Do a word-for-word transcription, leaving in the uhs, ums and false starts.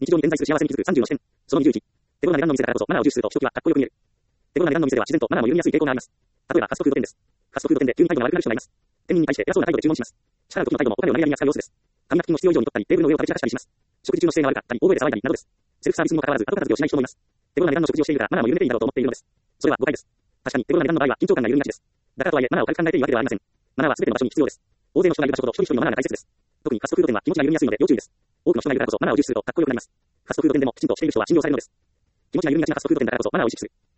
日常に点在する幸せに気づくさんじゅうの視点。そのにじゅういち。手頃な値段の店だからこそマナーを重視するとひときわかっこよく見える。手頃な値段の店では自然とマナーも緩みやすい傾向があります。例えばファストフード店です。ファストフード店で急に態度が悪くなる人がいます。店員に対して偉そうな態度で注文します。支払う時の態度もお金を投げやりに扱う様子です。紙ナプキンを必要以上に取ったり、テーブルの上を食べ散らかしたりします。食事中の姿勢が悪かったり、大声で騒いだりなどです。セルフサービスにもかかわらず後片付けをしない人もいます。手頃な値段の食事をしているからマナーも緩めていいんだろうと思っているのです。それは誤解です。確かに手頃な値段の場合は緊張感が緩みがちです。だからとはいえマナーを軽く考えていいわけではありません。マナーは全ての場所に必要です。大勢の人がいる場所ほど一人一人のマナーが大切です。特にファストフード店は気持ちが緩みやすいので要注意です。多くの人がいるからこそマナーを重視するとかっこよくなります。ファストフード店でもきちんとしている人は信用されるのです。気持ちが緩みがちなファストフード店だからこそマナーを意識する。